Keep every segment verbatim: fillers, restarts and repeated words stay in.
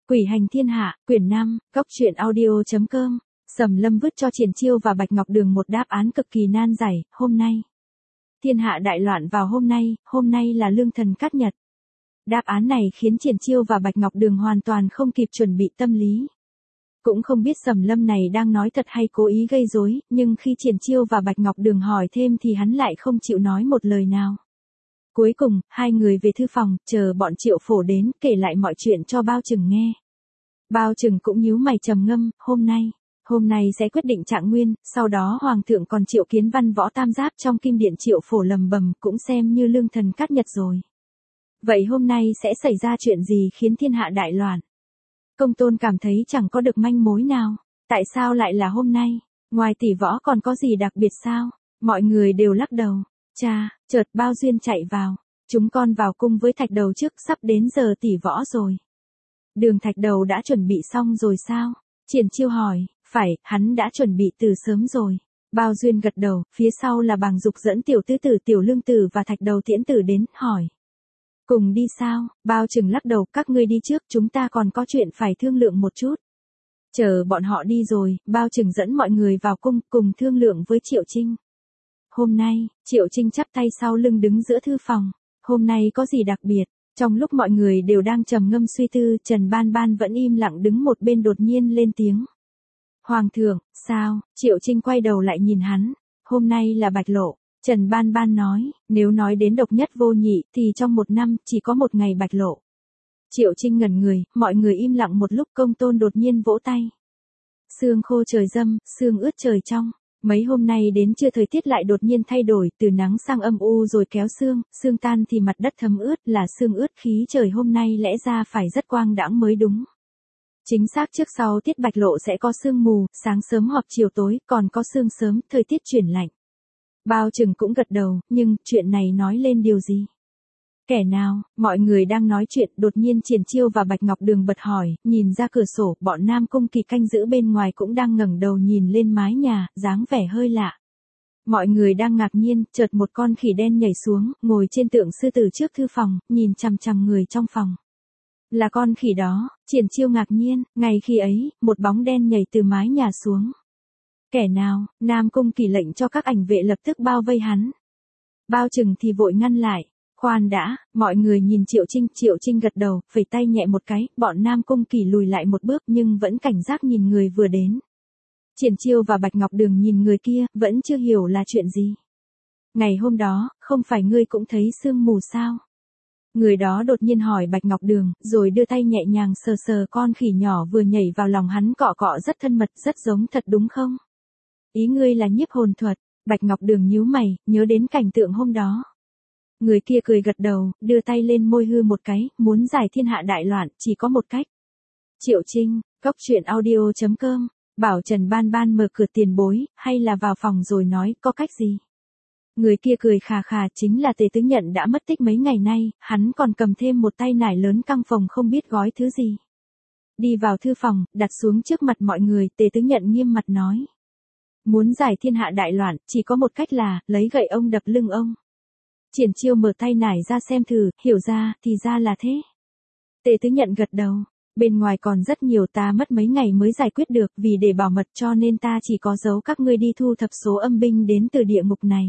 Quỷ hành thiên hạ, quyển năm, góc truyện audio.com. Sầm Lâm vứt cho Triển Chiêu và Bạch Ngọc Đường một đáp án cực kỳ nan giải, hôm nay. Thiên hạ đại loạn vào hôm nay, hôm nay là lương thần cát nhật. Đáp án này khiến Triển Chiêu và Bạch Ngọc Đường hoàn toàn không kịp chuẩn bị tâm lý. Cũng không biết Sầm Lâm này đang nói thật hay cố ý gây rối, nhưng khi Triển Chiêu và Bạch Ngọc Đường hỏi thêm thì hắn lại không chịu nói một lời nào. Cuối cùng, hai người về thư phòng, chờ bọn Triệu Phổ đến, kể lại mọi chuyện cho Bao Trừng nghe. Bao Trừng cũng nhíu mày trầm ngâm, hôm nay, hôm nay sẽ quyết định trạng nguyên, sau đó Hoàng thượng còn triệu kiến văn võ tam giáp trong kim điện. Triệu Phổ lầm bầm, cũng xem như lương thần cát nhật rồi. Vậy hôm nay sẽ xảy ra chuyện gì khiến thiên hạ đại loạn? Công Tôn cảm thấy chẳng có được manh mối nào, tại sao lại là hôm nay, ngoài tỷ võ còn có gì đặc biệt sao? Mọi người đều lắc đầu. Cha, chợt Bao Duyên chạy vào, chúng con vào cung với Thạch Đầu trước, sắp đến giờ tỷ võ rồi. Đường Thạch Đầu đã chuẩn bị xong rồi sao? Triển Chiêu hỏi, phải, hắn đã chuẩn bị từ sớm rồi. Bao Duyên gật đầu, phía sau là Bàng Dục dẫn Tiểu Tứ Tử, Tiểu Lương Tử và Thạch Đầu Tiễn Tử đến, hỏi. Cùng đi sao? Bao Trừng lắc đầu, các ngươi đi trước, chúng ta còn có chuyện phải thương lượng một chút. Chờ bọn họ đi rồi, Bao Trừng dẫn mọi người vào cung, cùng thương lượng với Triệu Trinh. Hôm nay, Triệu Trinh chắp tay sau lưng đứng giữa thư phòng. Hôm nay có gì đặc biệt? Trong lúc mọi người đều đang trầm ngâm suy tư, Trần Ban Ban vẫn im lặng đứng một bên đột nhiên lên tiếng. Hoàng thượng, sao? Triệu Trinh quay đầu lại nhìn hắn. Hôm nay là bạch lộ. Trần Ban Ban nói, nếu nói đến độc nhất vô nhị, thì trong một năm, chỉ có một ngày bạch lộ. Triệu Trinh ngẩn người, mọi người im lặng một lúc. Công Tôn đột nhiên vỗ tay. Sương khô trời dâm, sương ướt trời trong. Mấy hôm nay đến trưa thời tiết lại đột nhiên thay đổi, từ nắng sang âm u rồi kéo sương, sương tan thì mặt đất thấm ướt, là sương ướt. Khí trời hôm nay lẽ ra phải rất quang đãng mới đúng. Chính xác trước sau tiết bạch lộ sẽ có sương mù, sáng sớm hoặc chiều tối, còn có sương sớm, thời tiết chuyển lạnh. Bao Trừng cũng gật đầu, nhưng chuyện này nói lên điều gì? Kẻ nào? Mọi người đang nói chuyện, đột nhiên Triển Chiêu và Bạch Ngọc Đường bật hỏi, nhìn ra cửa sổ, bọn Nam Cung Kỳ canh giữ bên ngoài cũng đang ngẩng đầu nhìn lên mái nhà, dáng vẻ hơi lạ. Mọi người đang ngạc nhiên, chợt một con khỉ đen nhảy xuống, ngồi trên tượng sư tử trước thư phòng, nhìn chằm chằm người trong phòng. Là con khỉ đó. Triển Chiêu ngạc nhiên, ngay khi ấy, một bóng đen nhảy từ mái nhà xuống. Kẻ nào? Nam Cung Kỳ lệnh cho các ảnh vệ lập tức bao vây hắn. Bao Trừng thì vội ngăn lại. Khoan đã, mọi người nhìn Triệu Trinh, Triệu Trinh gật đầu, phẩy tay nhẹ một cái, bọn Nam Cung Kỳ lùi lại một bước nhưng vẫn cảnh giác nhìn người vừa đến. Triển Chiêu và Bạch Ngọc Đường nhìn người kia, vẫn chưa hiểu là chuyện gì. Ngày hôm đó, không phải ngươi cũng thấy sương mù sao? Người đó đột nhiên hỏi Bạch Ngọc Đường, rồi đưa tay nhẹ nhàng sờ sờ con khỉ nhỏ vừa nhảy vào lòng hắn, cọ cọ rất thân mật, rất giống thật đúng không? Ý ngươi là nhiếp hồn thuật? Bạch Ngọc Đường nhíu mày, nhớ đến cảnh tượng hôm đó. Người kia cười gật đầu, đưa tay lên môi hư một cái, muốn giải thiên hạ đại loạn, chỉ có một cách. Triệu Trinh, góc truyện audio.com, bảo Trần Ban Ban mở cửa tiền bối, hay là vào phòng rồi nói, có cách gì? Người kia cười khà khà, chính là Tề Tứ Nhận đã mất tích mấy ngày nay, hắn còn cầm thêm một tay nải lớn căng phòng không biết gói thứ gì. Đi vào thư phòng, đặt xuống trước mặt mọi người, Tề Tứ Nhận nghiêm mặt nói. Muốn giải thiên hạ đại loạn, chỉ có một cách là, lấy gậy ông đập lưng ông. Triển Chiêu mở tay nải ra xem thử, hiểu ra, thì ra là thế. Tề Tứ Nhận gật đầu, bên ngoài còn rất nhiều, ta mất mấy ngày mới giải quyết được, vì để bảo mật cho nên ta chỉ có giấu các ngươi đi thu thập số âm binh đến từ địa ngục này.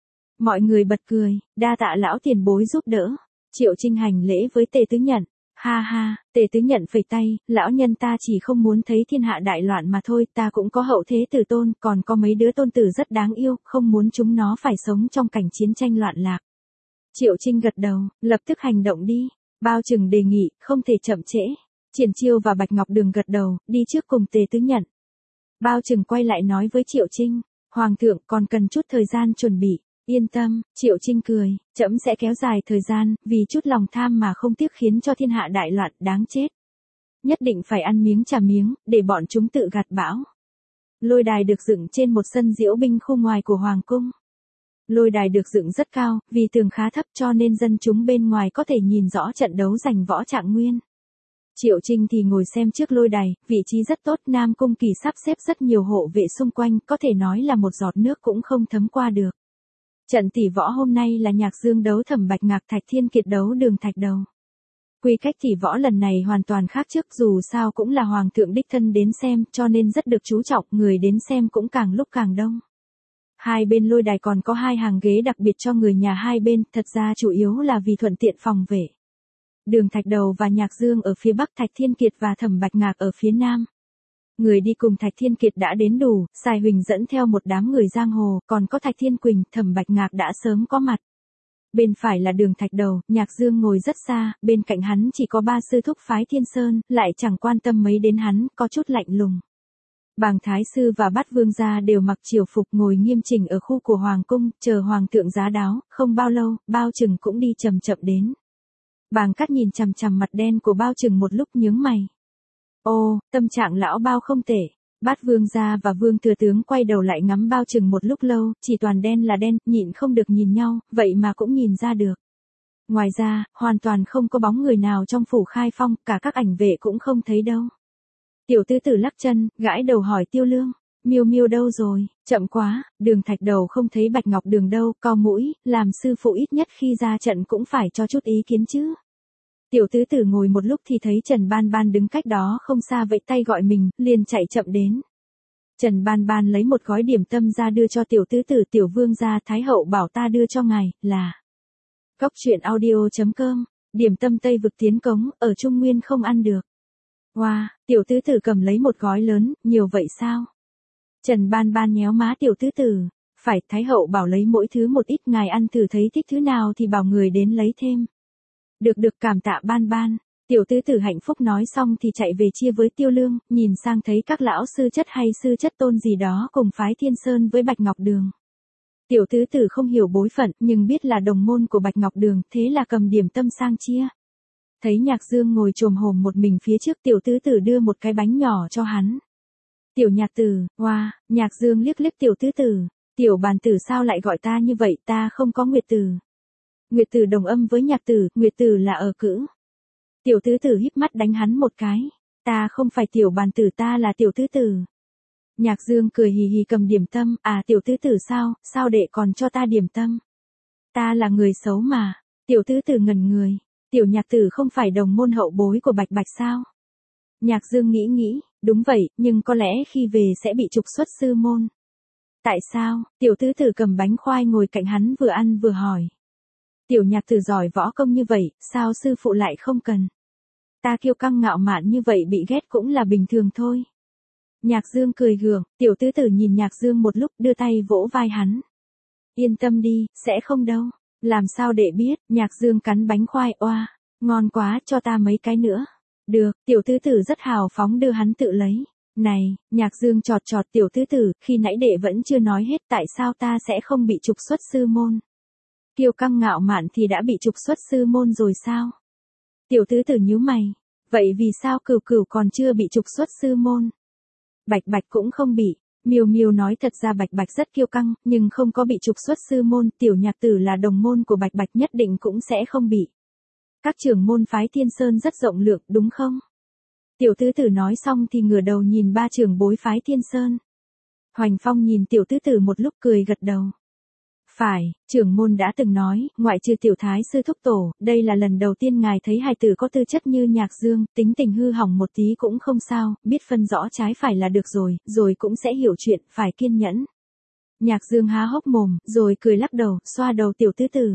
Mọi người bật cười, đa tạ lão tiền bối giúp đỡ. Triệu Trinh hành lễ với Tề Tứ Nhận, ha ha. Tề Tứ Nhận phẩy tay, lão nhân ta chỉ không muốn thấy thiên hạ đại loạn mà thôi, ta cũng có hậu thế tử tôn, còn có mấy đứa tôn tử rất đáng yêu, không muốn chúng nó phải sống trong cảnh chiến tranh loạn lạc. Triệu Trinh gật đầu, lập tức hành động đi. Bao Trừng đề nghị, không thể chậm trễ. Triển Chiêu và Bạch Ngọc Đường gật đầu, đi trước cùng Tề Tứ Nhận. Bao Trừng quay lại nói với Triệu Trinh, Hoàng thượng còn cần chút thời gian chuẩn bị. Yên tâm, Triệu Trinh cười, trẫm sẽ kéo dài thời gian, vì chút lòng tham mà không tiếc khiến cho thiên hạ đại loạn, đáng chết. Nhất định phải ăn miếng trả miếng, để bọn chúng tự gạt bão. Lôi đài được dựng trên một sân diễu binh khu ngoài của Hoàng cung. Lôi đài được dựng rất cao, vì tường khá thấp cho nên dân chúng bên ngoài có thể nhìn rõ trận đấu giành võ trạng nguyên. Triệu Trinh thì ngồi xem trước lôi đài, vị trí rất tốt, Nam Cung Kỳ sắp xếp rất nhiều hộ vệ xung quanh, có thể nói là một giọt nước cũng không thấm qua được. Trận tỷ võ hôm nay là Nhạc Dương đấu Thẩm Bạch Ngạc, Thạch Thiên Kiệt đấu Đường Thạch Đầu. Quy cách tỷ võ lần này hoàn toàn khác trước, dù sao cũng là hoàng thượng đích thân đến xem, cho nên rất được chú trọng, người đến xem cũng càng lúc càng đông. Hai bên lôi đài còn có hai hàng ghế đặc biệt cho người nhà hai bên, thật ra chủ yếu là vì thuận tiện phòng vệ. Đường Thạch Đầu và Nhạc Dương ở phía Bắc, Thạch Thiên Kiệt và Thẩm Bạch Ngạc ở phía Nam. Người đi cùng Thạch Thiên Kiệt đã đến đủ, Sài Huỳnh dẫn theo một đám người giang hồ, còn có Thạch Thiên Quỳnh, Thẩm Bạch Ngạc đã sớm có mặt. Bên phải là Đường Thạch Đầu, Nhạc Dương ngồi rất xa, bên cạnh hắn chỉ có ba sư thúc phái Thiên Sơn, lại chẳng quan tâm mấy đến hắn, có chút lạnh lùng. Bàng Thái Sư và Bát Vương gia đều mặc triều phục ngồi nghiêm chỉnh ở khu của Hoàng cung, chờ Hoàng thượng giá đáo, không bao lâu, Bao Trừng cũng đi chậm chậm đến. Bàng Cát nhìn chằm chằm mặt đen của Bao Trừng một lúc nhướng mày. Ô, tâm trạng lão Bao không tệ. Bát Vương gia và Vương Thừa Tướng quay đầu lại ngắm Bao Trừng một lúc lâu, chỉ toàn đen là đen, nhịn không được nhìn nhau, vậy mà cũng nhìn ra được. Ngoài ra, hoàn toàn không có bóng người nào trong phủ Khai Phong, cả các ảnh vệ cũng không thấy đâu. Tiểu tứ tử lắc chân, gãi đầu hỏi Tiêu Lương, Miêu Miêu đâu rồi, chậm quá, Đường Thạch Đầu không thấy Bạch Ngọc Đường đâu, cau mũi, làm sư phụ ít nhất khi ra trận cũng phải cho chút ý kiến chứ. Tiểu tứ tử ngồi một lúc thì thấy Trần Ban Ban đứng cách đó không xa vẫy tay gọi mình, liền chạy chậm đến. Trần Ban Ban lấy một gói điểm tâm ra đưa cho tiểu tứ tử, tiểu vương gia, Thái hậu bảo ta đưa cho ngài, là Cóc truyện audio chấm com, điểm tâm Tây vực tiến cống, ở Trung Nguyên không ăn được. Wow, tiểu tứ tử cầm lấy một gói lớn, nhiều vậy sao? Trần Ban Ban nhéo má tiểu tứ tử, phải, Thái hậu bảo lấy mỗi thứ một ít, ngài ăn thử thấy thích thứ nào thì bảo người đến lấy thêm. Được được, cảm tạ Ban Ban. Tiểu tứ tử hạnh phúc nói xong thì chạy về chia với Tiêu Lương, nhìn sang thấy các lão sư chất hay sư chất tôn gì đó cùng phái Thiên Sơn với Bạch Ngọc Đường. Tiểu tứ tử không hiểu bối phận, nhưng biết là đồng môn của Bạch Ngọc Đường, thế là cầm điểm tâm sang chia. Thấy Nhạc Dương ngồi chồm hổm một mình phía trước, tiểu tứ tử đưa một cái bánh nhỏ cho hắn. Tiểu Nhạc Tử, hoa, wow, Nhạc Dương liếc liếc tiểu tứ tử, tiểu bàn tử sao lại gọi ta như vậy, ta không có Nguyệt Tử. Nguyệt Tử đồng âm với Nhạc Tử, Nguyệt Tử là ở cữ. Tiểu tứ tử híp mắt đánh hắn một cái, ta không phải tiểu bàn tử, ta là tiểu tứ tử. Nhạc Dương cười hì hì cầm điểm tâm, à tiểu tứ tử sao, sao đệ còn cho ta điểm tâm? Ta là người xấu mà, tiểu tứ tử ngẩn người, tiểu Nhạc Tử không phải đồng môn hậu bối của Bạch Bạch sao? Nhạc Dương nghĩ nghĩ, đúng vậy, nhưng có lẽ khi về sẽ bị trục xuất sư môn. Tại sao? Tiểu tứ tử cầm bánh khoai ngồi cạnh hắn vừa ăn vừa hỏi. Tiểu Nhạc Tử giỏi võ công như vậy, sao sư phụ lại không cần? Ta kiêu căng ngạo mạn như vậy bị ghét cũng là bình thường thôi. Nhạc Dương cười gượng, tiểu tứ tử nhìn Nhạc Dương một lúc, đưa tay vỗ vai hắn. Yên tâm đi, sẽ không đâu. Làm sao để biết? Nhạc Dương cắn bánh khoai, oa, ngon quá, cho ta mấy cái nữa. Được, tiểu tứ tử rất hào phóng đưa hắn tự lấy. Này, Nhạc Dương chọt chọt tiểu tứ tử, khi nãy đệ vẫn chưa nói hết, tại sao ta sẽ không bị trục xuất sư môn? Kiêu căng ngạo mạn thì đã bị trục xuất sư môn rồi sao? Tiểu tứ tử nhíu mày, vậy vì sao Cửu Cửu còn chưa bị trục xuất sư môn? Bạch Bạch cũng không bị. Miêu Miêu nói thật ra Bạch Bạch rất kiêu căng, nhưng không có bị trục xuất sư môn, tiểu Nhạc Tử là đồng môn của Bạch Bạch nhất định cũng sẽ không bị. Các trưởng môn phái Thiên Sơn rất rộng lượng, đúng không? Tiểu tứ tử nói xong thì ngửa đầu nhìn ba trưởng bối phái Thiên Sơn. Hoành Phong nhìn tiểu tứ tử một lúc cười gật đầu. Phải, trưởng môn đã từng nói, ngoại trừ tiểu thái sư thúc tổ, đây là lần đầu tiên ngài thấy hài tử có tư chất như Nhạc Dương, tính tình hư hỏng một tí cũng không sao, biết phân rõ trái phải là được rồi, rồi cũng sẽ hiểu chuyện, phải kiên nhẫn. Nhạc Dương há hốc mồm, rồi cười lắc đầu, xoa đầu tiểu tứ tử.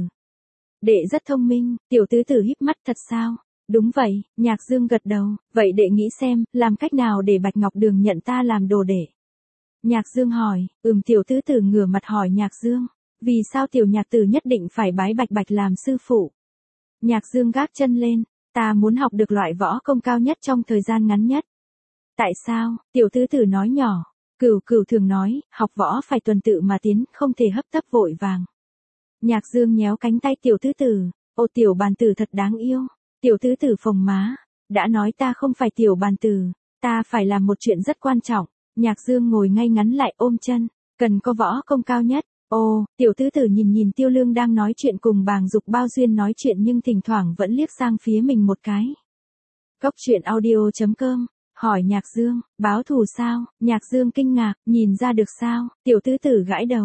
Đệ rất thông minh, tiểu tứ tử híp mắt, thật sao? Đúng vậy, Nhạc Dương gật đầu, vậy đệ nghĩ xem, làm cách nào để Bạch Ngọc Đường nhận ta làm đồ đệ? Nhạc Dương hỏi, ừm tiểu tứ tử ngửa mặt hỏi Nhạc Dương. Vì sao tiểu Nhạc Tử nhất định phải bái Bạch Bạch làm sư phụ? Nhạc Dương gác chân lên, ta muốn học được loại võ công cao nhất trong thời gian ngắn nhất. Tại sao? Tiểu tứ tử nói nhỏ, Cửu Cửu thường nói, học võ phải tuần tự mà tiến, không thể hấp tấp vội vàng. Nhạc Dương nhéo cánh tay tiểu tứ tử, ô tiểu bàn tử thật đáng yêu. Tiểu tứ tử phồng má, đã nói ta không phải tiểu bàn tử, ta phải làm một chuyện rất quan trọng. Nhạc Dương ngồi ngay ngắn lại ôm chân, cần có võ công cao nhất. Ồ, tiểu tứ tử nhìn nhìn Tiêu Lương đang nói chuyện cùng Bàng Dục Bao Duyên nói chuyện nhưng thỉnh thoảng vẫn liếc sang phía mình một cái. Cóc truyện audio chấm com, hỏi Nhạc Dương, báo thù sao? Nhạc Dương kinh ngạc, nhìn ra được sao? Tiểu tứ tử gãi đầu.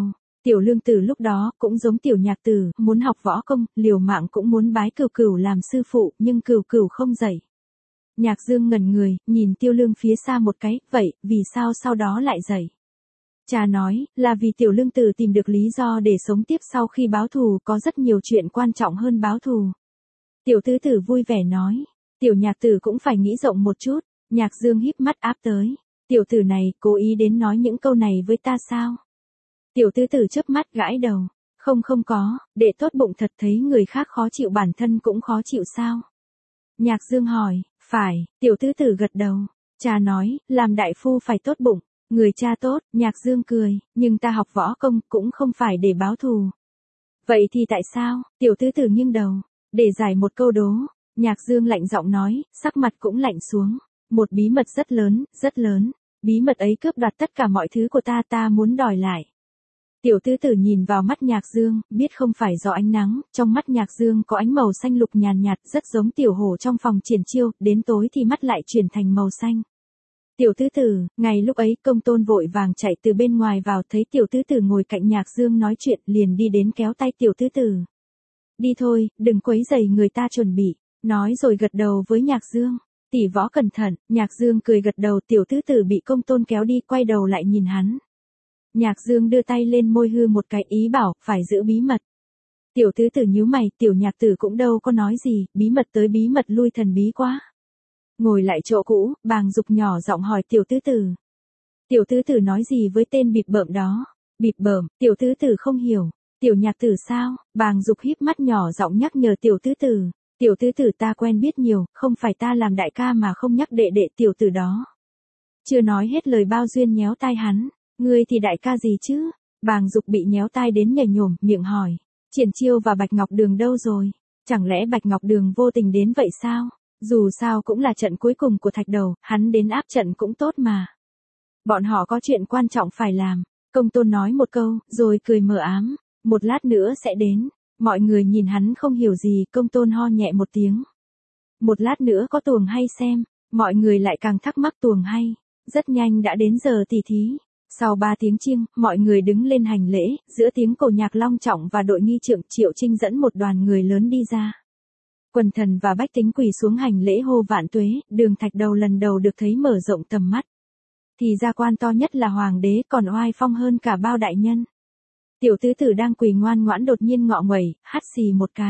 Tiểu Lương Tử lúc đó cũng giống Tiểu Nhạc Tử, muốn học võ công, liều mạng cũng muốn bái Cửu Cửu làm sư phụ, nhưng Cửu Cửu không dạy. Nhạc Dương ngẩn người, nhìn Tiêu Lương phía xa một cái, vậy, vì sao sau đó lại dạy? Cha nói, là vì Tiểu Lương Tử tìm được lý do để sống tiếp sau khi báo thù, có rất nhiều chuyện quan trọng hơn báo thù. Tiểu Tứ Tử vui vẻ nói, Tiểu Nhạc Tử cũng phải nghĩ rộng một chút. Nhạc Dương híp mắt áp tới, tiểu tử này cố ý đến nói những câu này với ta sao? Tiểu Tứ Tử chớp mắt gãi đầu, không không có, đệ tốt bụng thật, thấy người khác khó chịu bản thân cũng khó chịu sao? Nhạc Dương hỏi, phải, Tiểu Tứ Tử gật đầu. Cha nói, làm đại phu phải tốt bụng, người cha tốt. Nhạc Dương cười, nhưng ta học võ công cũng không phải để báo thù. Vậy thì tại sao? Tiểu Tứ Tử nghiêng đầu, để giải một câu đố. Nhạc Dương lạnh giọng nói, sắc mặt cũng lạnh xuống. Một bí mật rất lớn, rất lớn. Bí mật ấy cướp đoạt tất cả mọi thứ của ta, ta muốn đòi lại. Tiểu Tứ Tử nhìn vào mắt Nhạc Dương, biết không phải do ánh nắng, trong mắt Nhạc Dương có ánh màu xanh lục nhàn nhạt, rất giống tiểu hổ trong phòng triển chiêu, đến tối thì mắt lại chuyển thành màu xanh. Tiểu Tứ Tử, ngày lúc ấy Công Tôn vội vàng chạy từ bên ngoài vào, thấy Tiểu Tứ Tử ngồi cạnh Nhạc Dương nói chuyện, liền đi đến kéo tay Tiểu Tứ Tử. Đi thôi, đừng quấy rầy người ta chuẩn bị, nói rồi gật đầu với Nhạc Dương. Tỷ võ cẩn thận. Nhạc Dương cười gật đầu. Tiểu Tứ Tử bị Công Tôn kéo đi, quay đầu lại nhìn hắn. Nhạc Dương đưa tay lên môi hư một cái, ý bảo phải giữ bí mật. Tiểu Tứ Tử nhíu mày, Tiểu Nhạc Tử cũng đâu có nói gì, bí mật tới bí mật lui, thần bí quá. Ngồi lại chỗ cũ, Bàng Dục nhỏ giọng hỏi Tiểu Tứ Tử. Tiểu Tứ Tử nói gì với tên bịp bợm đó? Bịp bợm? Tiểu Tứ Tử không hiểu. Tiểu Nhạc Tử sao? Bàng Dục híp mắt nhỏ giọng nhắc nhở Tiểu Tứ Tử. Tiểu Tứ Tử ta quen biết nhiều, không phải ta làm đại ca mà không nhắc đệ đệ tiểu tử đó. Chưa nói hết lời Bao Duyên nhéo tai hắn. Ngươi thì đại ca gì chứ? Bàng Dục bị nhéo tai đến nhảy nhổm, miệng hỏi. Triển Chiêu và Bạch Ngọc Đường đâu rồi? Chẳng lẽ Bạch Ngọc Đường vô tình đến vậy sao? Dù sao cũng là trận cuối cùng của Thạch Đầu, hắn đến áp trận cũng tốt mà. Bọn họ có chuyện quan trọng phải làm. Công Tôn nói một câu, rồi cười mờ ám. Một lát nữa sẽ đến. Mọi người nhìn hắn không hiểu gì, Công Tôn ho nhẹ một tiếng. Một lát nữa có tuồng hay xem, mọi người lại càng thắc mắc tuồng hay. Rất nhanh đã đến giờ tỉ thí. Sau ba tiếng chiêng, mọi người đứng lên hành lễ, giữa tiếng cổ nhạc long trọng và đội nghi trượng, Triệu Trinh dẫn một đoàn người lớn đi ra. Quần thần và bách tính quỳ xuống hành lễ hô vạn tuế, Đường Thạch Đầu lần đầu được thấy mở rộng tầm mắt. Thì gia quan to nhất là hoàng đế, còn oai phong hơn cả bao đại nhân. Tiểu Tứ Tử đang quỳ ngoan ngoãn đột nhiên ngọ nguậy, hắt xì một cái.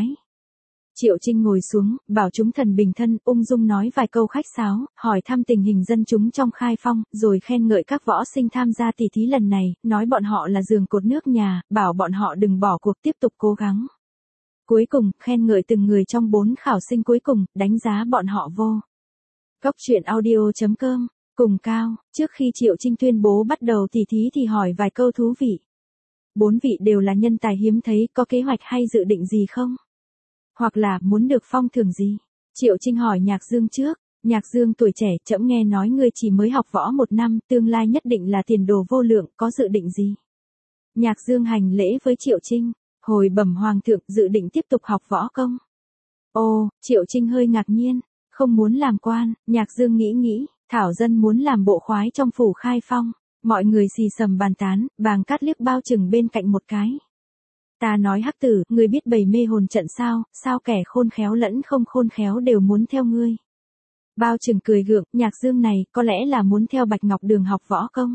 Triệu Trinh ngồi xuống, bảo chúng thần bình thân, ung dung nói vài câu khách sáo, hỏi thăm tình hình dân chúng trong Khai Phong, rồi khen ngợi các võ sinh tham gia tỷ thí lần này, nói bọn họ là giường cột nước nhà, bảo bọn họ đừng bỏ cuộc, tiếp tục cố gắng. Cuối cùng, khen ngợi từng người trong bốn khảo sinh cuối cùng, đánh giá bọn họ vô. Cốc truyện audio chấm com, cùng cao, trước khi Triệu Trinh tuyên bố bắt đầu tỷ thí thì hỏi vài câu thú vị. Bốn vị đều là nhân tài hiếm thấy, có kế hoạch hay dự định gì không? Hoặc là muốn được phong thưởng gì? Triệu Trinh hỏi Nhạc Dương trước. Nhạc Dương tuổi trẻ, trẫm nghe nói ngươi chỉ mới học võ một năm, tương lai nhất định là tiền đồ vô lượng, có dự định gì? Nhạc Dương hành lễ với Triệu Trinh. Hồi bẩm hoàng thượng, dự định tiếp tục học võ công. Ồ, Triệu Trinh hơi ngạc nhiên, không muốn làm quan. Nhạc Dương nghĩ nghĩ, thảo dân muốn làm bộ khoái trong phủ Khai Phong. Mọi người xì xầm bàn tán, Bàng Cát liếc Bao Trừng bên cạnh một cái. Ta nói Hắc Tử, ngươi biết bày mê hồn trận sao, sao kẻ khôn khéo lẫn không khôn khéo đều muốn theo ngươi. Bao Trừng cười gượng, Nhạc Dương này, có lẽ là muốn theo Bạch Ngọc Đường học võ công.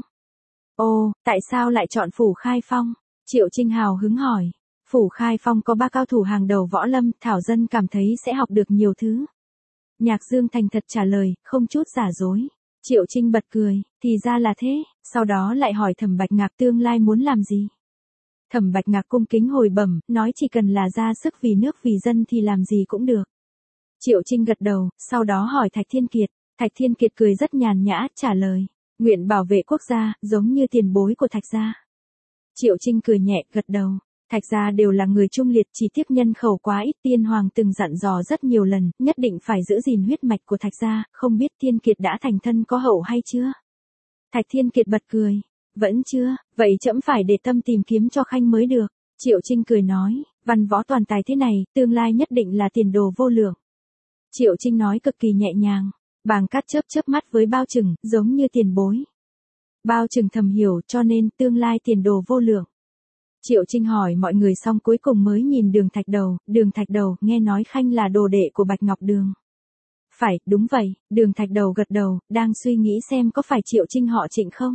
Ồ, tại sao lại chọn phủ Khai Phong? Triệu Trinh hào hứng hỏi. Phủ Khai Phong có ba cao thủ hàng đầu võ lâm, thảo dân cảm thấy sẽ học được nhiều thứ. Nhạc Dương thành thật trả lời, không chút giả dối. Triệu Trinh bật cười, thì ra là thế, sau đó lại hỏi Thẩm Bạch Ngạc tương lai muốn làm gì. Thẩm Bạch Ngạc cung kính hồi bẩm, nói chỉ cần là ra sức vì nước vì dân thì làm gì cũng được. Triệu Trinh gật đầu, sau đó hỏi Thạch Thiên Kiệt. Thạch Thiên Kiệt cười rất nhàn nhã, trả lời, nguyện bảo vệ quốc gia, giống như tiền bối của Thạch gia. Triệu Trinh cười nhẹ, gật đầu. Thạch gia đều là người trung liệt, chỉ tiếc nhân khẩu quá ít, tiên hoàng từng dặn dò rất nhiều lần, nhất định phải giữ gìn huyết mạch của Thạch gia, không biết Thiên Kiệt đã thành thân có hậu hay chưa? Thạch Thiên Kiệt bật cười, vẫn chưa, vậy trẫm phải để tâm tìm kiếm cho khanh mới được. Triệu Trinh cười nói, văn võ toàn tài thế này, tương lai nhất định là tiền đồ vô lượng. Triệu Trinh nói cực kỳ nhẹ nhàng, Bàng Cát chớp chớp mắt với Bao Trừng, giống như tiền bối. Bao Trừng thầm hiểu, cho nên tương lai tiền đồ vô lượng. Triệu Trinh hỏi mọi người xong cuối cùng mới nhìn Đường Thạch Đầu, Đường Thạch Đầu, nghe nói Khanh là đồ đệ của Bạch Ngọc Đường. Phải, đúng vậy, Đường Thạch Đầu gật đầu, đang suy nghĩ xem có phải Triệu Trinh họ Trịnh không.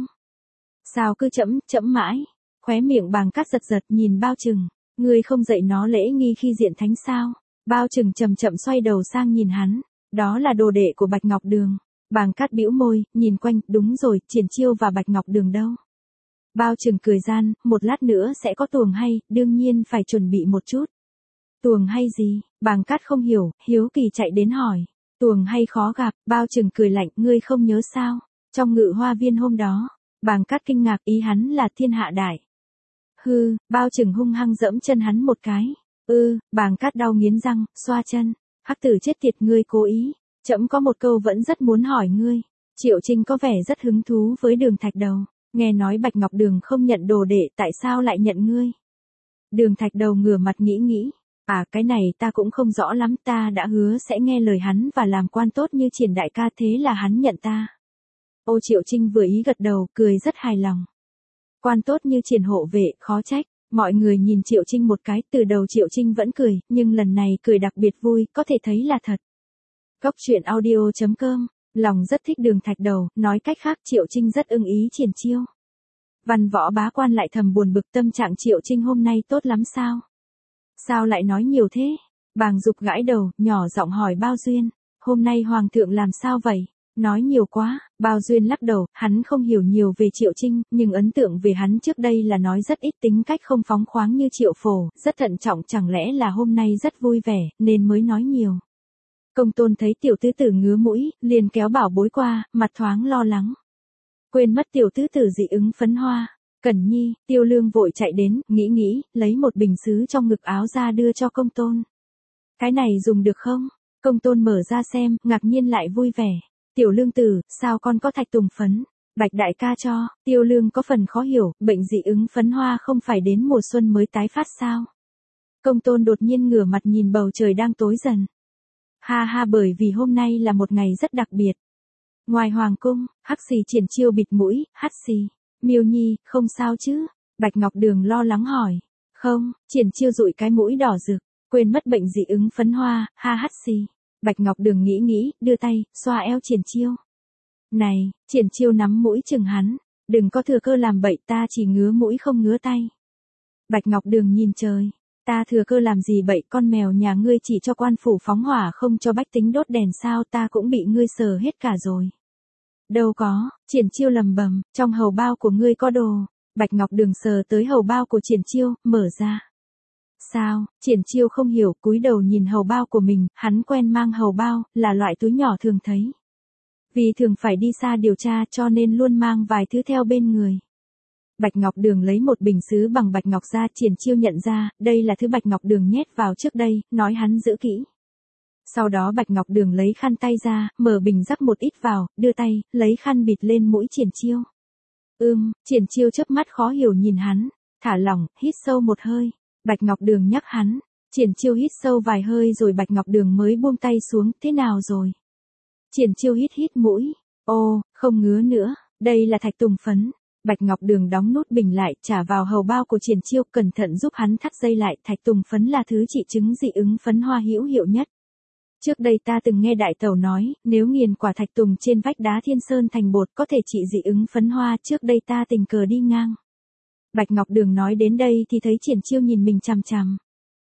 Sao cứ chẫm, chẫm mãi, khóe miệng Bàng Cát giật giật nhìn Bao Trừng, ngươi không dạy nó lễ nghi khi diện thánh sao? Bao Trừng chậm chậm xoay đầu sang nhìn hắn, đó là đồ đệ của Bạch Ngọc Đường. Bàng Cát bĩu môi, nhìn quanh, đúng rồi, Triển Chiêu và Bạch Ngọc Đường đâu? Bao Trừng cười gian, một lát nữa sẽ có tuồng hay, đương nhiên phải chuẩn bị một chút. Tuồng hay gì? Bàng Cát không hiểu, hiếu kỳ chạy đến hỏi. Tuồng hay khó gặp, Bao Trừng cười lạnh, ngươi không nhớ sao? Trong ngự hoa viên hôm đó, Bàng Cát kinh ngạc, ý hắn là thiên hạ đại. Hư, Bao Trừng hung hăng dẫm chân hắn một cái. Ư, Bàng Cát đau nghiến răng, xoa chân. Hắc tử chết tiệt, ngươi cố ý. Trẫm có một câu vẫn rất muốn hỏi ngươi. Triệu Trinh có vẻ rất hứng thú với Đường Thạch Đầu. Nghe nói Bạch Ngọc Đường không nhận đồ đệ, tại sao lại nhận ngươi? Đường Thạch Đầu ngửa mặt nghĩ nghĩ. À, cái này ta cũng không rõ lắm, ta đã hứa sẽ nghe lời hắn và làm quan tốt như Triển đại ca, thế là hắn nhận ta. Ô, Triệu Trinh vừa ý gật đầu, cười rất hài lòng. Quan tốt như Triển hộ vệ, khó trách. Mọi người nhìn Triệu Trinh một cái, từ đầu Triệu Trinh vẫn cười, nhưng lần này cười đặc biệt vui, có thể thấy là thật. Góc truyện audio chấm com, lòng rất thích Đường Thạch Đầu, nói cách khác Triệu Trinh rất ưng ý Triển Chiêu. Văn Võ bá quan lại thầm buồn bực, tâm trạng Triệu Trinh hôm nay tốt lắm sao? Sao lại nói nhiều thế? Bàng Dục gãi đầu, nhỏ giọng hỏi Bao Duyên, hôm nay Hoàng thượng làm sao vậy? Nói nhiều quá, Bao Duyên lắc đầu, hắn không hiểu nhiều về Triệu Trinh, nhưng ấn tượng về hắn trước đây là nói rất ít, tính cách không phóng khoáng như Triệu Phổ, rất thận trọng, chẳng lẽ là hôm nay rất vui vẻ, nên mới nói nhiều. Công Tôn thấy tiểu tứ tử ngứa mũi, liền kéo bảo bối qua, mặt thoáng lo lắng. Quên mất tiểu tứ tử dị ứng phấn hoa. Cẩn Nhi, Tiêu Lương vội chạy đến, nghĩ nghĩ, lấy một bình sứ trong ngực áo ra đưa cho Công Tôn. Cái này dùng được không? Công Tôn mở ra xem, ngạc nhiên lại vui vẻ. Tiểu Lương tử, sao con có thạch tùng phấn? Bạch đại ca cho. Tiêu Lương có phần khó hiểu, bệnh dị ứng phấn hoa không phải đến mùa xuân mới tái phát sao? Công Tôn đột nhiên ngửa mặt nhìn bầu trời đang tối dần. Ha ha, bởi vì hôm nay là một ngày rất đặc biệt. Ngoài hoàng cung, Hắc Xì Triển Chiêu bịt mũi, hắt xì. Miêu Nhi, không sao chứ? Bạch Ngọc Đường lo lắng hỏi. Không, Triển Chiêu dụi cái mũi đỏ rực, quên mất bệnh dị ứng phấn hoa, ha hắt xì. Bạch Ngọc Đường nghĩ nghĩ, đưa tay, xoa eo Triển Chiêu. Này, Triển Chiêu nắm mũi chừng hắn, đừng có thừa cơ làm bậy, ta chỉ ngứa mũi không ngứa tay. Bạch Ngọc Đường nhìn trời, ta thừa cơ làm gì bậy, con mèo nhà ngươi chỉ cho quan phủ phóng hỏa không cho bách tính đốt đèn sao, ta cũng bị ngươi sờ hết cả rồi. Đâu có, Triển Chiêu lầm bầm, trong hầu bao của ngươi có đồ. Bạch Ngọc Đường sờ tới hầu bao của Triển Chiêu, mở ra. Sao? Triển Chiêu không hiểu, cúi đầu nhìn hầu bao của mình, hắn quen mang hầu bao, là loại túi nhỏ thường thấy. Vì thường phải đi xa điều tra cho nên luôn mang vài thứ theo bên người. Bạch Ngọc Đường lấy một bình sứ bằng bạch ngọc ra, Triển Chiêu nhận ra, đây là thứ Bạch Ngọc Đường nhét vào trước đây, nói hắn giữ kỹ. Sau đó Bạch Ngọc Đường lấy khăn tay ra, mở bình rắc một ít vào, đưa tay, lấy khăn bịt lên mũi Triển Chiêu. Ưm, Triển Chiêu chớp mắt khó hiểu nhìn hắn, thả lỏng, hít sâu một hơi. Bạch Ngọc Đường nhắc hắn, Triển Chiêu hít sâu vài hơi rồi Bạch Ngọc Đường mới buông tay xuống, thế nào rồi? Triển Chiêu hít hít mũi, ô, không ngứa nữa, đây là thạch tùng phấn. Bạch Ngọc Đường đóng nút bình lại, trả vào hầu bao của Triển Chiêu, cẩn thận giúp hắn thắt dây lại, thạch tùng phấn là thứ trị chứng dị ứng phấn hoa hữu hiệu nhất. Trước đây ta từng nghe đại tẩu nói, nếu nghiền quả thạch tùng trên vách đá Thiên Sơn thành bột có thể trị dị ứng phấn hoa, trước đây ta tình cờ đi ngang. Bạch Ngọc Đường nói đến đây thì thấy Triển Chiêu nhìn mình chằm chằm.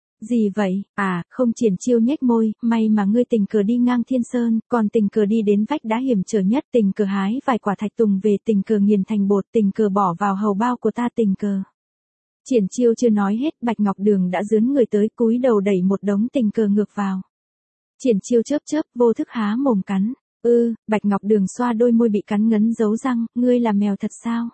Gì vậy? À, không, Triển Chiêu nhếch môi, may mà ngươi tình cờ đi ngang Thiên Sơn, còn tình cờ đi đến vách đá hiểm trở nhất, tình cờ hái vài quả thạch tùng về, tình cờ nghiền thành bột, tình cờ bỏ vào hầu bao của ta, tình cờ. Triển Chiêu chưa nói hết, Bạch Ngọc Đường đã dướn người tới, cúi đầu đẩy một đống tình cờ ngược vào. Triển Chiêu chớp chớp, vô thức há mồm cắn. Ư, Bạch Ngọc Đường xoa đôi môi bị cắn ngấn dấu răng, ngươi là mèo thật sao?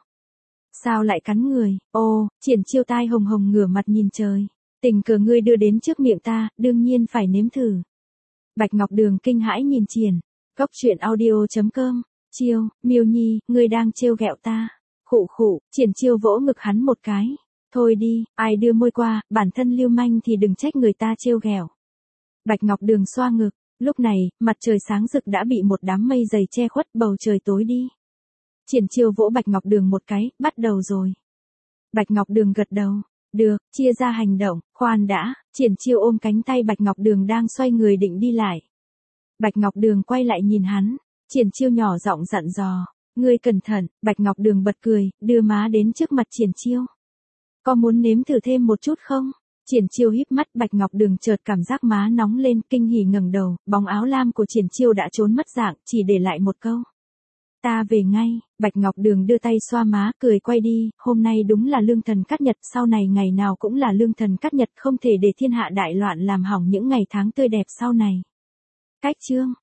Sao lại cắn người? Ô, Triển Chiêu tai hồng hồng ngửa mặt nhìn trời. Tình cờ ngươi đưa đến trước miệng ta, đương nhiên phải nếm thử. Bạch Ngọc Đường kinh hãi nhìn Triển. Góc truyện audio chấm com. Chiêu, Miêu Nhi, ngươi đang trêu ghẹo ta. Khụ khụ, Triển Chiêu vỗ ngực hắn một cái. Thôi đi, ai đưa môi qua, bản thân lưu manh thì đừng trách người ta trêu ghẹo. Bạch Ngọc Đường xoa ngực, lúc này, mặt trời sáng rực đã bị một đám mây dày che khuất, bầu trời tối đi. Triển Chiêu vỗ Bạch Ngọc Đường một cái, bắt đầu rồi. Bạch Ngọc Đường gật đầu, Được, chia ra hành động, khoan đã, Triển Chiêu ôm cánh tay Bạch Ngọc Đường đang xoay người định đi lại. Bạch Ngọc Đường quay lại nhìn hắn, Triển Chiêu nhỏ giọng dặn dò, ngươi cẩn thận, Bạch Ngọc Đường bật cười, đưa má đến trước mặt Triển Chiêu. Có muốn nếm thử thêm một chút không? Triển Chiêu híp mắt, Bạch Ngọc Đường chợt cảm giác má nóng lên, kinh hỉ ngẩng đầu, bóng áo lam của Triển Chiêu đã trốn mất dạng, chỉ để lại một câu. Ta về ngay. Bạch Ngọc Đường đưa tay xoa má, cười quay đi, hôm nay đúng là lương thần cát nhật, sau này ngày nào cũng là lương thần cát nhật, không thể để thiên hạ đại loạn làm hỏng những ngày tháng tươi đẹp sau này. Cách chương